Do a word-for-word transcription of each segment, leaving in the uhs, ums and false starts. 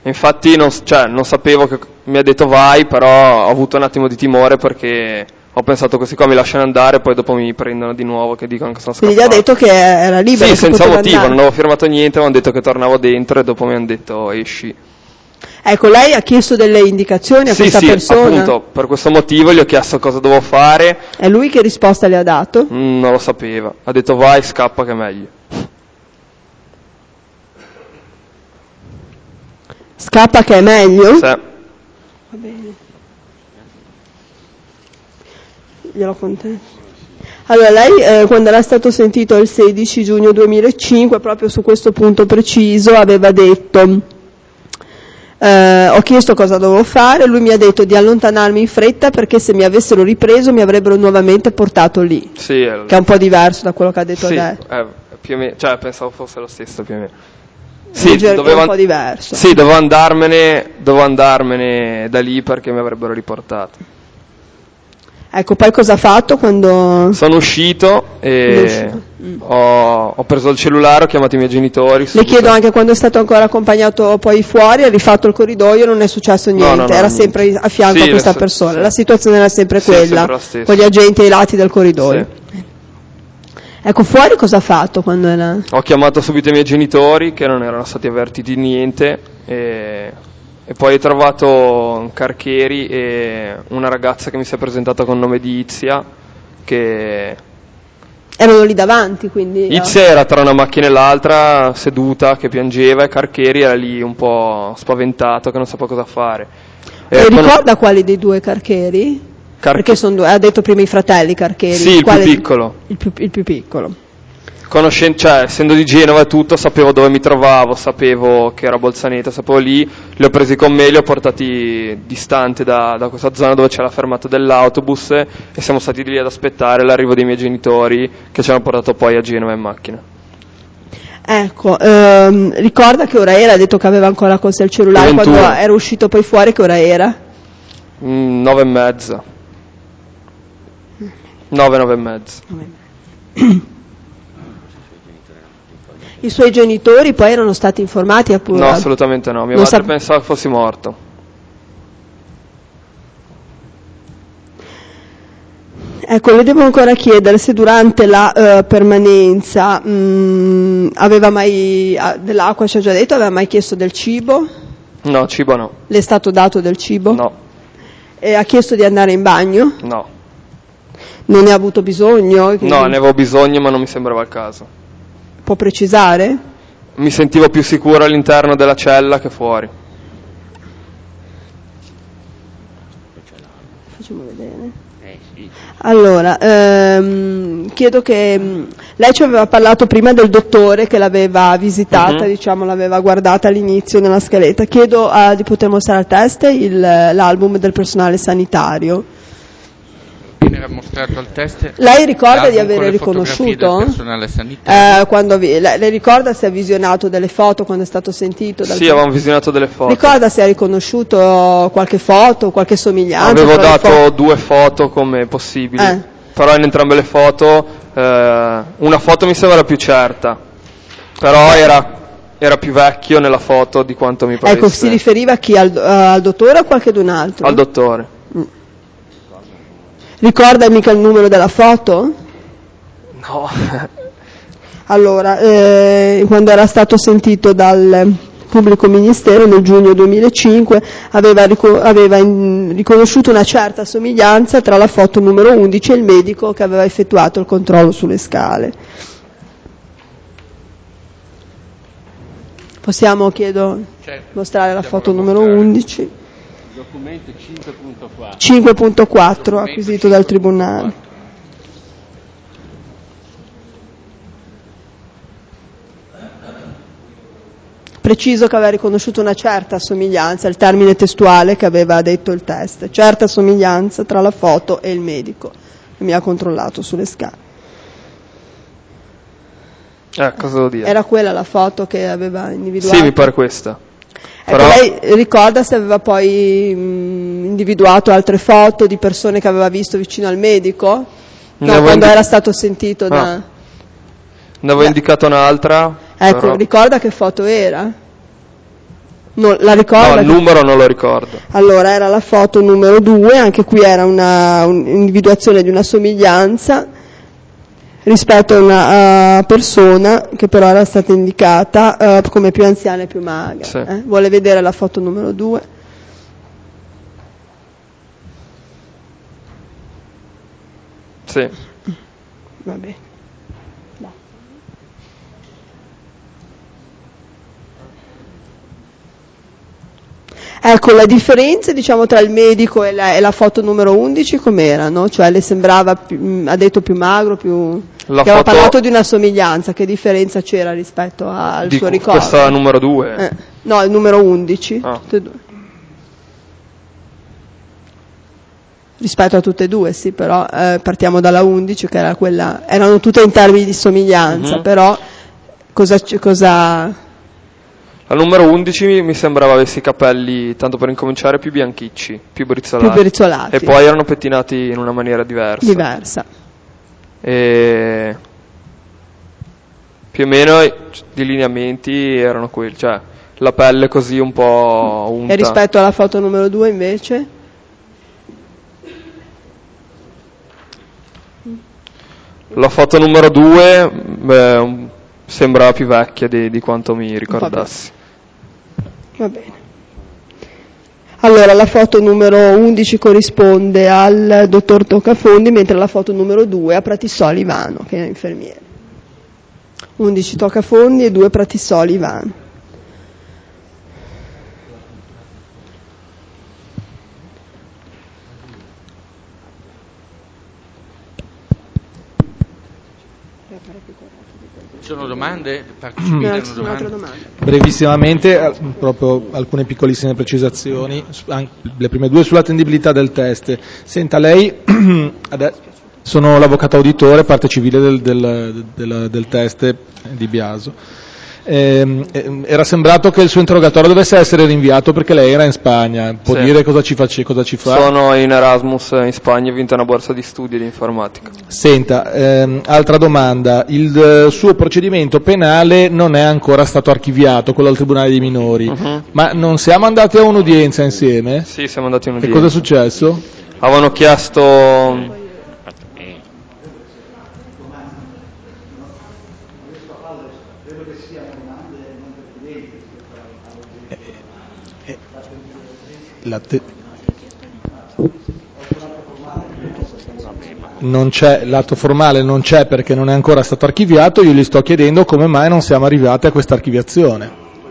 Infatti non, cioè, non sapevo che mi ha detto vai, però ho avuto un attimo di timore perché ho pensato questi qua mi lasciano andare, poi dopo mi prendono di nuovo che dicono che sono scappato. Quindi gli ha detto che era libero? Sì, che senza motivo, andare. non avevo firmato niente, mi hanno detto che tornavo dentro e dopo mi hanno detto esci. Ecco, lei ha chiesto delle indicazioni a sì, questa sì, persona? appunto, per questo motivo gli ho chiesto cosa dovevo fare. E lui che risposta le ha dato? Mm, non lo sapeva, ha detto vai, scappa che è meglio. Scappa che è meglio? Sì. Va bene. Glielo contesto. Allora, lei eh, quando era stato sentito il sedici giugno duemilacinque, proprio su questo punto preciso, aveva detto eh, ho chiesto cosa dovevo fare, lui mi ha detto di allontanarmi in fretta perché se mi avessero ripreso mi avrebbero nuovamente portato lì, Sì, è... che è un po' diverso da quello che ha detto sì, lei. eh, più o meno, cioè pensavo fosse lo stesso più o meno. Sì, dovevo, è un po' diverso. Sì, dovevo andarmene, dovevo andarmene da lì perché mi avrebbero riportato. Ecco, poi cosa ha fatto quando... Sono uscito e uscito. Mm. ho, ho preso il cellulare, ho chiamato i miei genitori. Le chiedo anche quando è stato ancora accompagnato poi fuori, ha rifatto il corridoio, non è successo niente, no, no, no, era niente. sempre a fianco sì, a questa la, persona, sì. la situazione era sempre sì, quella, sempre la stessa. con gli agenti ai lati del corridoio. Sì. Ecco, fuori cosa ha fatto quando era... Ho chiamato subito i miei genitori che non erano stati avvertiti di niente e... E poi ho trovato Carcheri e una ragazza che mi si è presentata con nome di Izia, che... Erano lì davanti, quindi... Izia era tra una macchina e l'altra, seduta, che piangeva, e Carcheri era lì un po' spaventato, che non sapeva cosa fare. E e ricorda con... quali dei due Carcheri? Carche... Perché sono due, ha detto prima i fratelli Carcheri. Sì, il quale... più piccolo. Il più, il più piccolo. Conoscen- cioè, essendo di Genova e tutto, sapevo dove mi trovavo, sapevo che era Bolzaneto, sapevo lì, li ho presi con me, li ho portati distante da, da questa zona dove c'è la fermata dell'autobus e siamo stati lì ad aspettare l'arrivo dei miei genitori che ci hanno portato poi a Genova in macchina. Ecco, ehm, ricorda che ora era, ha detto che aveva ancora con sé il cellulare, ventuno. Quando era uscito poi fuori che ora era? Mm, nove e mezza. Nove, nove e mezza. I suoi genitori poi erano stati informati appure? No, assolutamente no, mia non madre sap- pensava che fossi morto. Ecco, le devo ancora chiedere se durante la uh, permanenza mh, aveva mai, uh, dell'acqua ci ha già detto, aveva mai chiesto del cibo? No, cibo no. Le è stato dato del cibo? No. E ha chiesto di andare in bagno? No. Non ne ha avuto bisogno? Quindi... No, ne avevo bisogno ma non mi sembrava il caso. Può precisare? Mi sentivo più sicuro all'interno della cella che fuori. Facciamo vedere. Eh, sì. Allora, ehm, chiedo che mh, lei ci aveva parlato prima del dottore che l'aveva visitata, uh-huh. diciamo, l'aveva guardata all'inizio nella scaletta. Chiedo uh, di poter mostrare a testa il, l'album del personale sanitario. Era mostrato al test. Lei ricorda di avere riconosciuto? Del personale sanitario? Eh, quando vi, lei, lei ricorda se ha visionato delle foto quando è stato sentito? Dal sì, avevamo visionato delle foto. Ricorda se ha riconosciuto qualche foto, qualche somiglianza? Avevo dato fo- due foto come possibili, eh. però in entrambe le foto eh, una foto mi sembra più certa, però era, era più vecchio nella foto di quanto mi paresse. Ecco, si riferiva a chi? Al, uh, al dottore o a qualche d'un altro? Al dottore. Mm. Ricorda mica il numero della foto? No. Allora, eh, quando era stato sentito dal pubblico ministero nel giugno duemilacinque aveva, rico- aveva in- riconosciuto una certa somiglianza tra la foto numero undici e il medico che aveva effettuato il controllo sulle scale. Possiamo, chiedo, certo, mostrare la foto numero undici? Documento cinque punto quattro. cinque punto quattro acquisito dal Tribunale. Preciso che aveva riconosciuto una certa somiglianza, il termine testuale che aveva detto il test, certa somiglianza tra la foto e il medico che mi ha controllato sulle scale. Eh, cosa devo dire? Era quella la foto che aveva individuato? Sì, mi pare questa. Ecco, però... lei ricorda se aveva poi mh, individuato altre foto di persone che aveva visto vicino al medico? No, quando indi... era stato sentito da... Ah. Ne avevo Beh. indicato un'altra. Ecco, però... ricorda che foto era? Non, la ricorda? No, il numero non lo ricordo. Allora, era la foto numero due, anche qui era una un'individuazione di una somiglianza rispetto a una uh, persona che però era stata indicata uh, come più anziana e più magra. Sì. Eh? Vuole vedere la foto numero due? Sì. Va bene. Ecco, la differenza diciamo tra il medico e la, e la foto numero undici com'erano? Cioè le sembrava, più, ha detto più magro, più... La che aveva foto... parlato di una somiglianza, che differenza c'era rispetto al di suo ricordo? Questa numero due? Eh, no, il numero undici. Ah. Rispetto a tutte e due, sì, però eh, partiamo dalla undici che era quella, erano tutte in termini di somiglianza, Mm-hmm. però cosa... cosa La numero undici mi sembrava avesse i capelli, tanto per incominciare, più bianchicci, più brizzolati. Più brizzolati. E poi erano pettinati in una maniera diversa. Diversa. E più o meno i lineamenti erano quelli, cioè la pelle così un po' unta. E rispetto alla foto numero due invece? La foto numero due beh, sembrava più vecchia di, di quanto mi ricordassi. Va bene. Allora, la foto numero undici corrisponde al dottor Toccafondi, mentre la foto numero due a Pratissoli Ivano, che è infermiere. undici Toccafondi e due Pratissoli Ivano. Ci sono domande? Partecipi No, no, ci sono altre domande. Brevissimamente, proprio alcune piccolissime precisazioni, le prime due sull'attendibilità del test. Senta, lei, sono l'avvocato auditore, parte civile del, del, del, del test di Biaso. Eh, era sembrato che il suo interrogatorio dovesse essere rinviato perché lei era in Spagna. Può Sì. dire cosa ci, face, cosa ci fa? Sono in Erasmus in Spagna, ho vinto una borsa di studi di informatica. Senta, ehm, altra domanda, il eh, suo procedimento penale non è ancora stato archiviato, quello al Tribunale dei Minori, Uh-huh. ma non siamo andati a un'udienza insieme? Sì, siamo andati in E udienza. cosa è successo? Avevano chiesto... La te- non c'è, l'atto formale non c'è perché non è ancora stato archiviato, io gli sto chiedendo come mai non siamo arrivati a questa archiviazione.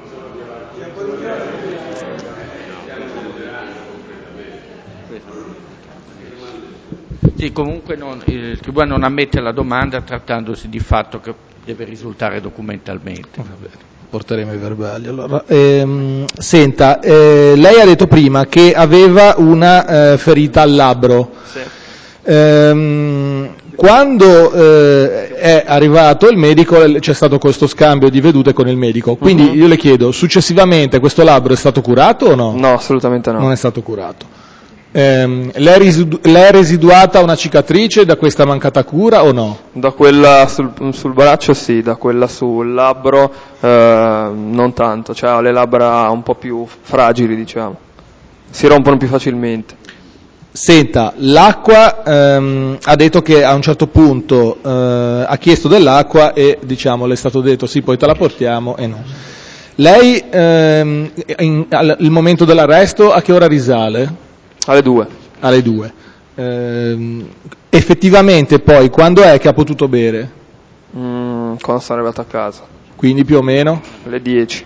Sì, comunque non, il Tribunale non ammette la domanda trattandosi di fatto che deve risultare documentalmente. Va bene. Porteremo i verbali. Allora, ehm, senta, eh, lei ha detto prima che aveva una eh, ferita al labbro. Sì. Ehm, quando eh, è arrivato il medico c'è stato questo scambio di vedute con il medico, quindi uh-huh. io le chiedo, successivamente questo labbro è stato curato o no? No, assolutamente no. Non è stato curato. Eh, le, è residu- le è residuata una cicatrice da questa mancata cura o no? Da quella sul, sul braccio sì, da quella sul labbro eh, non tanto, cioè ho le labbra un po' più fragili, diciamo, si rompono più facilmente. Senta, l'acqua ehm, ha detto che a un certo punto eh, ha chiesto dell'acqua e diciamo le è stato detto sì poi te la portiamo e no. Lei ehm, in, al, il momento dell'arresto a che ora risale? Alle due. Alle due. Ehm, effettivamente poi quando è che ha potuto bere? Mm, quando sono arrivato a casa. Quindi più o meno? Alle dieci.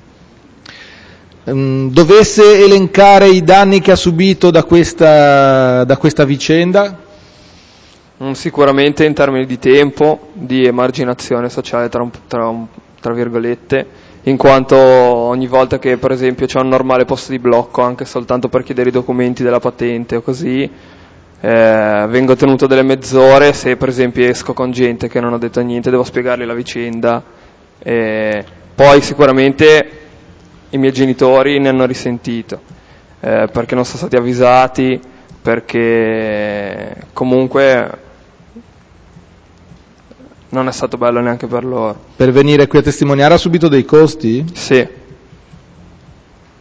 Ehm, dovesse elencare i danni che ha subito da questa, da questa vicenda? Mm, sicuramente in termini di tempo, di emarginazione sociale tra, un, tra, un, tra virgolette, in quanto ogni volta che per esempio c'è un normale posto di blocco anche soltanto per chiedere i documenti della patente o così eh, vengo tenuto delle mezz'ore, se per esempio esco con gente che non ha detto niente devo spiegargli la vicenda eh, poi sicuramente i miei genitori ne hanno risentito eh, perché non sono stati avvisati, perché comunque non è stato bello neanche per loro. Per venire qui a testimoniare ha subito dei costi? Sì.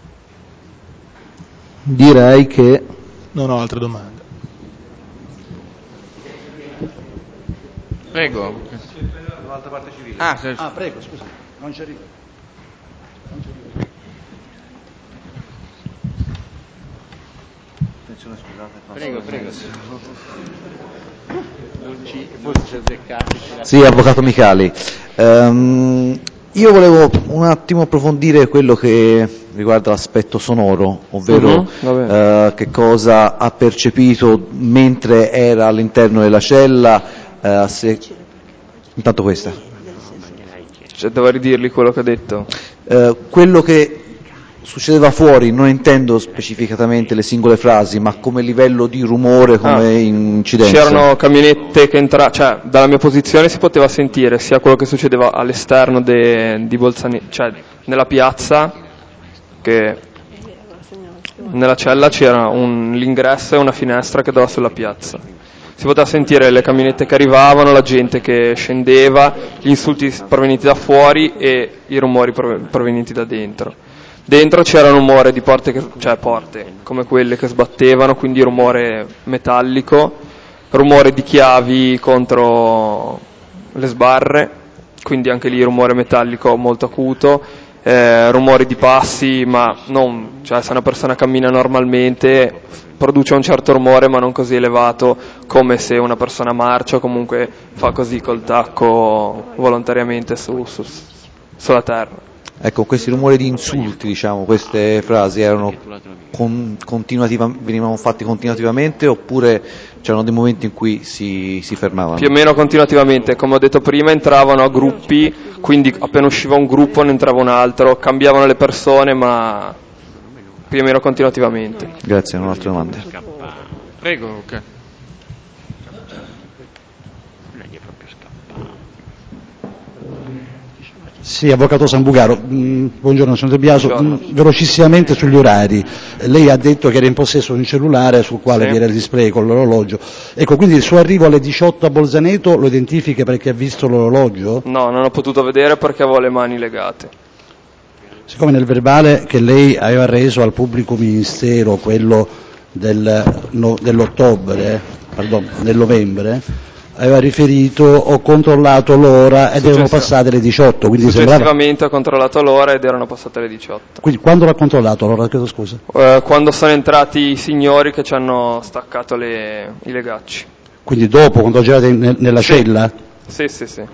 Direi che non ho altre domande. Prego. Dall'altra parte civile. Ah, se... ah, prego, scusa, non ci arrivo. Non ci arrivo. Attenzione, scusate. Prego, prego. Non ci, forse ci azzeccati. Sì, avvocato Micali. Um, io volevo un attimo approfondire quello che riguarda l'aspetto sonoro, ovvero uh-huh, uh, che cosa ha percepito mentre era all'interno della cella. Uh, se... Intanto questa. Cioè, devo ridirgli quello che ha detto. Uh, quello che succedeva fuori, non intendo specificatamente le singole frasi, ma come livello di rumore, come ah, incidenza. C'erano camionette che entravano, cioè dalla mia posizione si poteva sentire sia quello che succedeva all'esterno de, di Bolzaneto, cioè nella piazza, che nella cella c'era un, l'ingresso e una finestra che dava sulla piazza. Si poteva sentire le camionette che arrivavano, la gente che scendeva, gli insulti provenienti da fuori e i rumori provenienti da dentro. Dentro c'era un rumore di porte, che, cioè porte come quelle che sbattevano, quindi rumore metallico, rumore di chiavi contro le sbarre, quindi anche lì rumore metallico molto acuto, eh, rumori di passi, ma non, cioè se una persona cammina normalmente produce un certo rumore ma non così elevato come se una persona marcia o comunque fa così col tacco volontariamente su, su, sulla terra. Ecco, questi rumori di insulti, diciamo, queste frasi erano con, continuativa, venivano fatti continuativamente oppure c'erano dei momenti in cui si, si fermavano? Più o meno continuativamente, come ho detto prima entravano a gruppi, quindi appena usciva un gruppo ne entrava un altro, cambiavano le persone ma più o meno continuativamente. Grazie, non ho altre domande. Prego, ok. Sì, avvocato Sambugaro, mm, buongiorno signor De Biaso, Buongiorno. mm, velocissimamente sugli orari, lei ha detto che era in possesso di un cellulare sul quale Sì. vi era il display con l'orologio, ecco, quindi il suo arrivo alle diciotto a Bolzaneto lo identifica perché ha visto l'orologio? No, non ho potuto vedere perché avevo le mani legate. Siccome nel verbale che lei aveva reso al pubblico ministero, quello del, no, dell'ottobre, pardon, del novembre, aveva riferito ho controllato l'ora ed erano passate le diciotto, quindi Successivamente sembrava... ho controllato l'ora ed erano passate le diciotto. Quindi quando l'ha controllato l'ora, chiedo scusa? Eh, quando sono entrati i signori che ci hanno staccato le, i legacci. Quindi dopo, quando girate in, nella Sì. cella? Sì, sì, sì.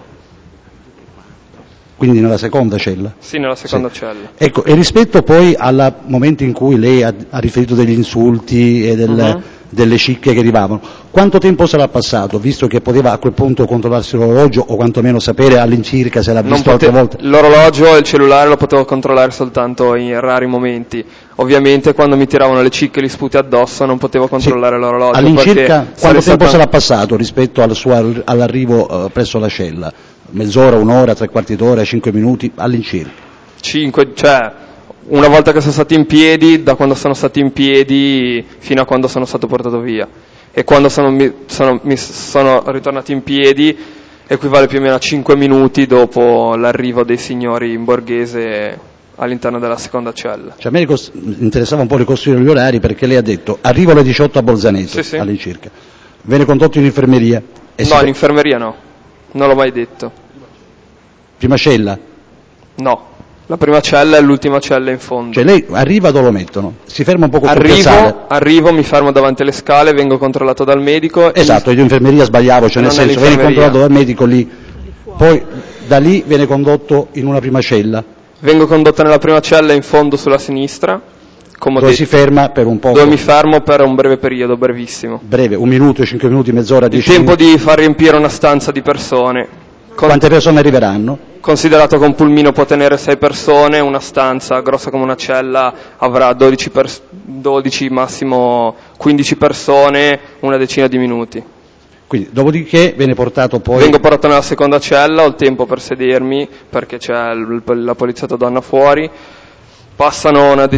Quindi nella seconda cella? Sì, nella seconda Sì. cella. Ecco, e rispetto poi al momento in cui lei ha, ha riferito degli insulti e del, Uh-huh. delle cicche che arrivavano, quanto tempo sarà passato, visto che poteva a quel punto controllarsi l'orologio o quantomeno sapere all'incirca se l'ha Non visto pote- altre volte? L'orologio e il cellulare lo potevo controllare soltanto in rari momenti. Ovviamente quando mi tiravano le cicche e gli sputi addosso non potevo controllare Sì. l'orologio. All'incirca perché quanto sarei tempo stata- sarà passato rispetto al suo ar- all'arrivo eh, presso la cella? Mezz'ora, un'ora, tre quarti d'ora, cinque minuti, all'incirca? cinque, cioè una volta che sono stati in piedi, da quando sono stati in piedi fino a quando sono stato portato via. E quando sono, mi, sono, mi sono ritornato in piedi equivale più o meno a cinque minuti dopo l'arrivo dei signori in borghese all'interno della seconda cella. Cioè a me ricos- interessava un po' ricostruire gli orari perché lei ha detto arrivo alle diciotto a Bolzaneto, Sì, sì. all'incirca, viene condotto in infermeria. E si No, fa- in infermeria no, non l'ho mai detto. Prima cella? No, la prima cella è l'ultima cella in fondo. Cioè lei arriva dove lo mettono? Si ferma un po' con il Arrivo, piazzale? arrivo, mi fermo davanti alle scale, vengo controllato dal medico. e Esatto, mi- io in infermeria sbagliavo, cioè nel Non è senso viene l'infermeria. controllato dal medico lì, poi da lì viene condotto in una prima cella, Vengo condotto nella prima cella in fondo sulla sinistra, come ho dove detto, si ferma per un po', dove mi fermo per un breve periodo, brevissimo. breve, un minuto, cinque minuti, mezz'ora, Il dieci tempo minuti. di far riempire una stanza di persone. Con- Quante persone arriveranno? Considerato che un pulmino può tenere sei persone, una stanza grossa come una cella avrà dodici, pers- dodici massimo quindici persone, una decina di minuti. Quindi, dopodiché viene portato poi... Vengo portato nella seconda cella, ho il tempo per sedermi perché c'è il- la poliziotto donna fuori. Passano una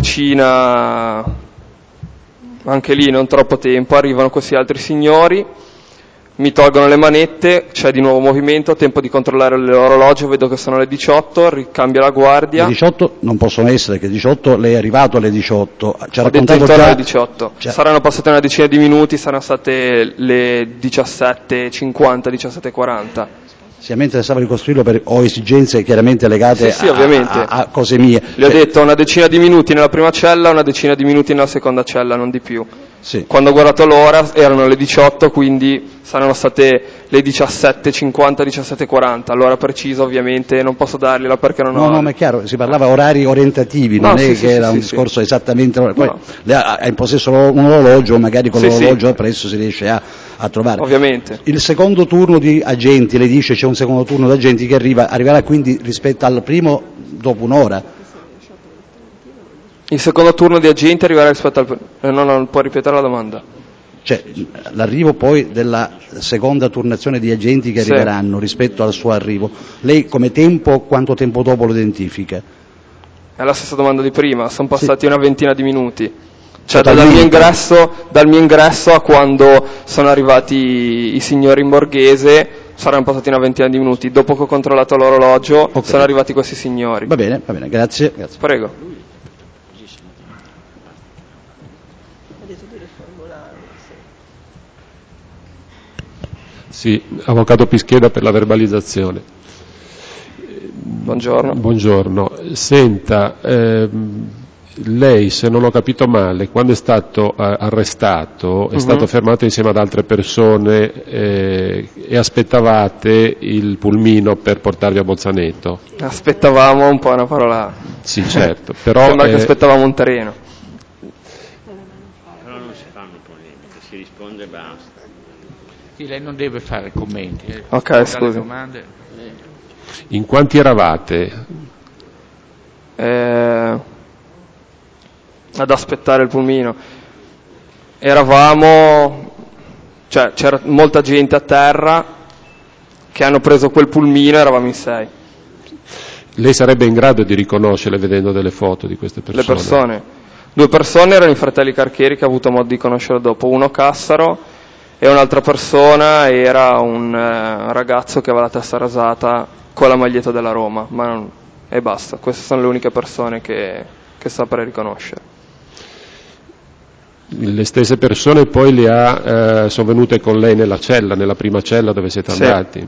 decina, anche lì non troppo tempo, arrivano questi altri signori, mi tolgono le manette, c'è di nuovo movimento, tempo di controllare l'orologio, vedo che sono le diciotto, ricambia la guardia. Le diciotto non possono essere, che diciotto lei è arrivato alle diciotto. Ci ha Ho detto raccontato intorno già... alle diciotto. Cioè... Saranno passate una decina di minuti, saranno state le diciassette e cinquanta, diciassette e quaranta. Sia mentre stava ricostruirlo per ho esigenze chiaramente legate sì, sì, a, ovviamente. a, a cose mie. Le ho cioè... detto una decina di minuti nella prima cella, una decina di minuti nella seconda cella, non di più. Sì. Quando ho guardato l'ora erano le diciotto, quindi saranno state le diciassette e cinquanta, diciassette e quaranta. L'ora precisa ovviamente non posso dargliela perché non no, ho... No, ma è chiaro, si parlava orari orientativi, no, non sì, è sì, che sì, era sì, un sì. discorso esattamente... Poi no. lei ha in possesso un orologio, magari con sì, l'orologio sì. appresso si riesce a, a trovare. Ovviamente. Il secondo turno di agenti, lei dice c'è un secondo turno di agenti che arriva, arriverà quindi rispetto al primo dopo un'ora. Il secondo turno di agenti arriverà rispetto al... Eh, no, no, non può ripetere la domanda. Cioè, l'arrivo poi della seconda turnazione di agenti che sì. arriveranno rispetto al suo arrivo, lei come tempo, quanto tempo dopo lo identifica? È la stessa domanda di prima, sono passati sì. una ventina di minuti. Cioè Totalmente. dal mio, ingresso, dal mio ingresso a quando sono arrivati i signori in borghese saranno passati una ventina di minuti. Dopo che ho controllato l'orologio okay. sono arrivati questi signori. Va bene, va bene, grazie. grazie. Prego. Sì, avvocato Pischeda per la verbalizzazione. Buongiorno. Buongiorno. Senta, ehm, lei, se non ho capito male, quando è stato eh, arrestato, è uh-huh. stato fermato insieme ad altre persone eh, e aspettavate il pulmino per portarvi a Bolzaneto? Aspettavamo un po' una parola. Sì, certo. Però, sembra eh, che aspettavamo un treno. Però non si fanno polemiche, si risponde e basta. Sì, lei non deve fare commenti. Eh. Ok, scusi. Domande. In quanti eravate? Eh, ad aspettare il pulmino. Eravamo, cioè c'era molta gente a terra che hanno preso quel pulmino, eravamo in sei. Lei sarebbe in grado di riconoscerle vedendo delle foto di queste persone? Le persone. Due persone erano i fratelli Carchieri che ho avuto modo di conoscere dopo, uno Cassaro e un'altra persona era un eh, ragazzo che aveva la testa rasata con la maglietta della Roma, ma non, e basta. Queste sono le uniche persone che, che saprei riconoscere. Le stesse persone poi le ha, eh, sono venute con lei nella cella, nella prima cella dove siete sì. andati?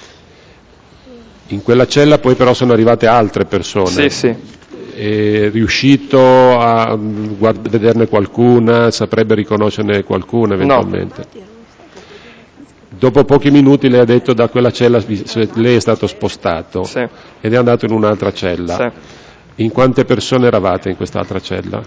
In quella cella poi però sono arrivate altre persone? Sì, sì. È riuscito a guard- vederne qualcuna? Saprebbe riconoscerne qualcuna eventualmente? No. Dopo pochi minuti lei ha detto da quella cella lei è stato spostato sì. ed è andato in un'altra cella. Sì. In quante persone eravate in quest'altra cella?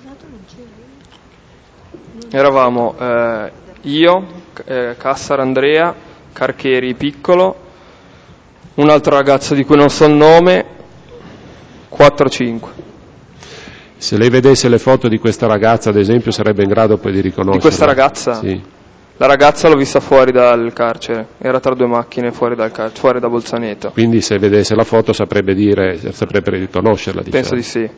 Eravamo eh, io, eh, Cassar Andrea, Carchieri Piccolo, un altro ragazzo di cui non so il nome, quattro cinque. Se lei vedesse le foto di questa ragazza, ad esempio, sarebbe in grado poi di riconoscerla? Di questa ragazza? Sì. La ragazza l'ho vista fuori dal carcere, era tra due macchine fuori dal carcere, fuori da Bolzaneto. Quindi se vedesse la foto saprebbe dire, saprebbe riconoscerla, diciamo. Penso di sì.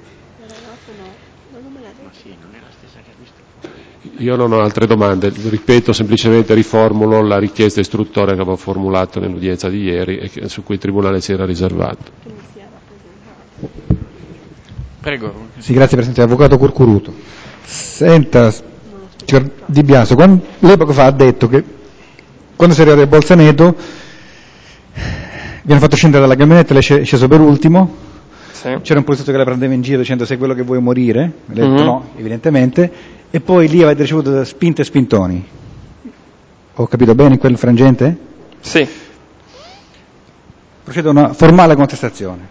Io non ho altre domande, ripeto, semplicemente riformulo la richiesta istruttoria che avevo formulato nell'udienza di ieri e che, su cui il Tribunale si era riservato. Prego. Sì, grazie Presidente. Avvocato Curcuruto. Senta, signor Di Biasio, quando, lei poco fa ha detto che quando si è arrivato a Bolzaneto vi hanno fatto scendere dalla camionetta, lei è sceso per ultimo, sì. C'era un poliziotto che la prendeva in giro dicendo sei quello che vuoi morire, lei ha detto mm-hmm. no, evidentemente, e poi lì avete ricevuto spinte e spintoni. Ho capito bene in quel frangente? Sì. Procedo a una formale contestazione.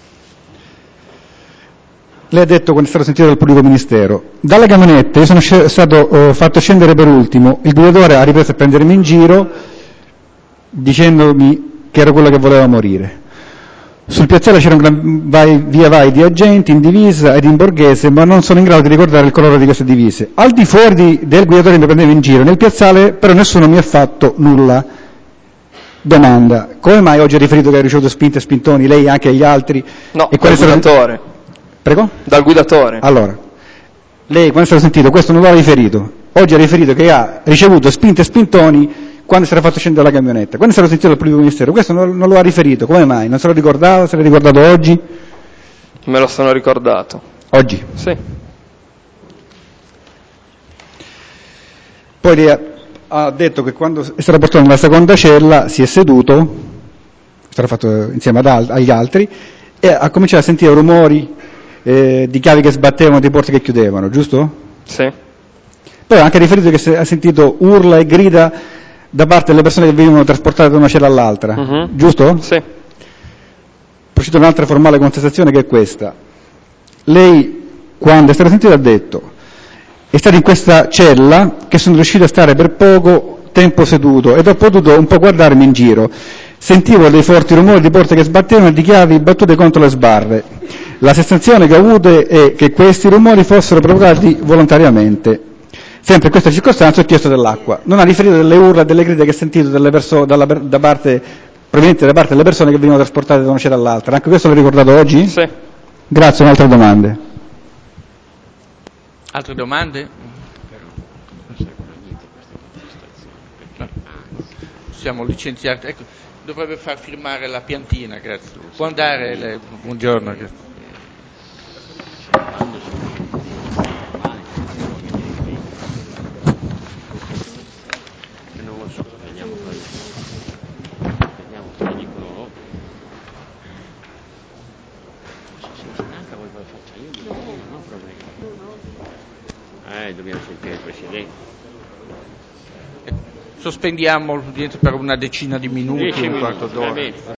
Lei ha detto quando è stato sentito dal pubblico ministero, dalla camionetta io sono sc- stato uh, fatto scendere per ultimo, il guidatore ha ripreso a prendermi in giro dicendomi che ero quello che voleva morire. Sul piazzale c'era un gran vai, via vai di agenti in divisa ed in borghese, ma non sono in grado di ricordare il colore di queste divise. Al di fuori di, del guidatore che mi prendeva in giro, nel piazzale però nessuno mi ha fatto nulla. Domanda, come mai oggi ha riferito che ha ricevuto spinte e spintoni, lei e anche gli altri? No, e dal guidatore. Stato... Prego? Dal guidatore. Allora, lei quando è stato sentito questo non l'ha riferito, oggi ha riferito che ha ricevuto spinte e spintoni quando si era fatto scendere la camionetta, quando è stato sentito dal pubblico ministero, questo non, non lo ha riferito, come mai? Non se lo ricordava, se l'è ricordato oggi? Me lo sono ricordato. Oggi? Sì. Poi lei ha, ha detto che quando è stato portato nella seconda cella si è seduto, è stato fatto insieme ad al- agli altri, e ha cominciato a sentire rumori eh, di chiavi che sbattevano, di porte che chiudevano, giusto? Sì. Poi ha anche riferito che se- ha sentito urla e grida da parte delle persone che venivano trasportate da una cella all'altra, Mhm. giusto? Sì. Procito un'altra formale contestazione che è questa. Lei, quando è stato sentito, ha detto è stato in questa cella che sono riuscito a stare per poco tempo seduto ed ho potuto un po' guardarmi in giro. Sentivo dei forti rumori di porte che sbattevano e di chiavi battute contro le sbarre. La sensazione che ho avuto è che questi rumori fossero provocati volontariamente. Sempre in questa circostanza ho chiesto dell'acqua. Non ha riferito delle urla e delle grida che ha sentito delle perso- dalla, da parte, provenienti da parte delle persone che venivano trasportate da una cella all'altra. Anche questo l'ho ricordato oggi? Sì. Grazie, un'altra domanda. Altre domande? No. Siamo licenziati. Ecco, dovrebbe far firmare la piantina, grazie. Può andare, lei. Buongiorno. Grazie. Non lo so, vediamo poi. Vediamo cosa dicono loro. Se si stanca vuoi che lo faccia io? Non ho problemi. Eh, dobbiamo sentire il Presidente. Sospendiamo l'udienza per una decina di minuti, Dieci un minuti, quarto va d'ora. bene.